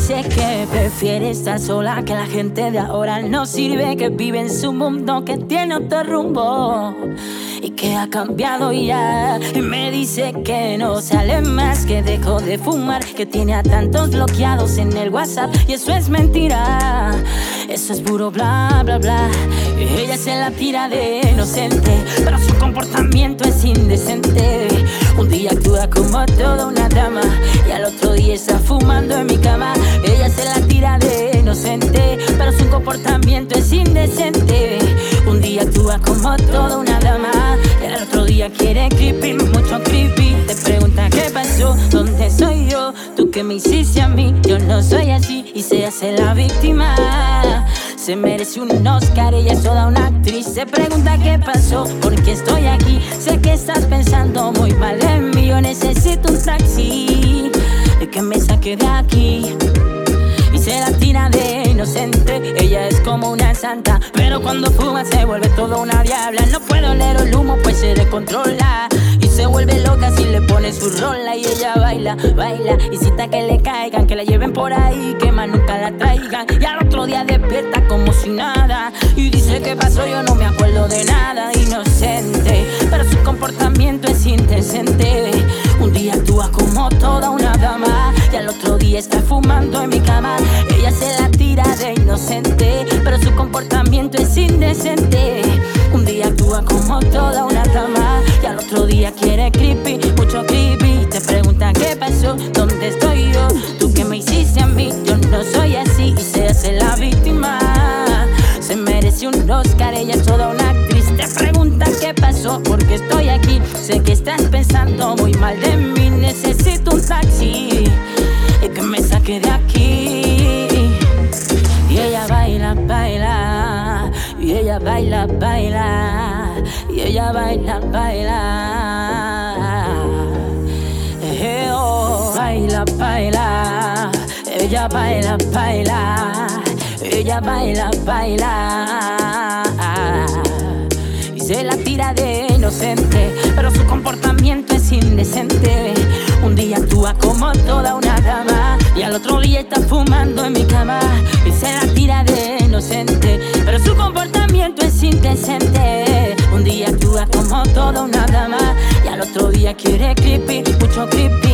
dice que prefiere estar sola, que la gente de ahora no sirve, que vive en su mundo, que tiene otro rumbo y que ha cambiado ya. Y me dice que no sale más, que dejó de fumar, que tiene a tantos bloqueados en el WhatsApp. Y eso es mentira, eso es puro bla bla bla. Y ella se la tira de inocente, pero su comportamiento es indecente. Un día actúa como toda una dama y al otro día está fumando en mi cama. Ella se la tira de inocente, pero su comportamiento es indecente. Un día actúa como toda una dama y al otro día quiere creepy, mucho creepy. Te pregunta qué pasó, dónde soy yo, tú que me hiciste a mí. Yo no soy así y se hace la víctima. Se merece un Oscar, ella es toda una actriz. Se pregunta qué pasó, por qué estoy aquí. Sé que estás pensando muy mal en mí. Yo necesito un taxi que me saque de aquí. Y se la tira de inocente, ella es como una santa, pero cuando fuma se vuelve toda una diabla. No puede oler el humo pues se descontrola y se vuelve loca si le pone su rola. Y ella baila, baila, y cita que le caigan, que la lleven por ahí, que más nunca la traigan. Y al otro día despierta como si nada y dice que pasó, yo no me acuerdo de nada. Inocente, pero su comportamiento es indecente. Un día actúa como toda una dama y al otro día está fumando en mi cama. Ella se la tira de inocente, pero su comportamiento es indecente. Un día actúa como toda una dama y al otro día quiere creepy, mucho creepy. Te pregunta qué pasó, dónde estoy yo, tú que me hiciste a mí. Yo no soy así y se hace la víctima. Se merece un Oscar, ella es toda una actriz. Te pregunta qué pasó, porque estoy aquí. Sé que estás pensando muy mal de mí. Necesito un taxi y que me saque de aquí. Y ella baila, baila, y ella baila, baila, y ella baila, baila. Oh, baila, baila, ella baila, baila, ella baila, baila. Y se la tira de inocente, pero su comportamiento es indecente. Un día actúa como toda una dama y al otro día está fumando en mi cama. Y se la tira de inocente, pero su comportamiento es indecente. Un día actúa como toda una dama y al otro día quiere creepy, mucho creepy.